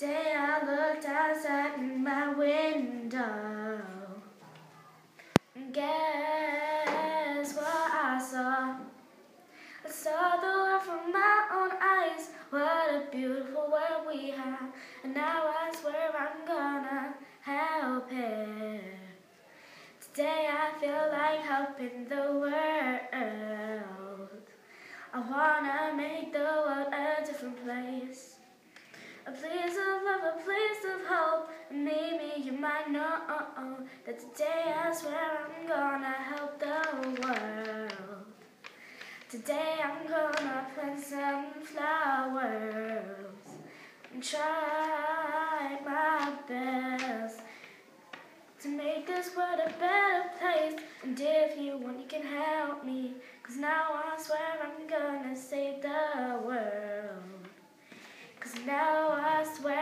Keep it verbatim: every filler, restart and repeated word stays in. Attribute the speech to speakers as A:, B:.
A: Today I looked outside in my window. Guess what I saw? I saw the world from my own eyes. What a beautiful world we have. And now I swear I'm gonna help it. Today I feel like helping the world. I wanna make the world a different place. A place of love, a place of hope. And maybe you might know that today I swear I'm gonna help the world. Today I'm gonna plant some flowers and try my best to make this world a better place. And if you want, you can help me, 'cause now I swear I'm gonna save the world. 'Cause now I swear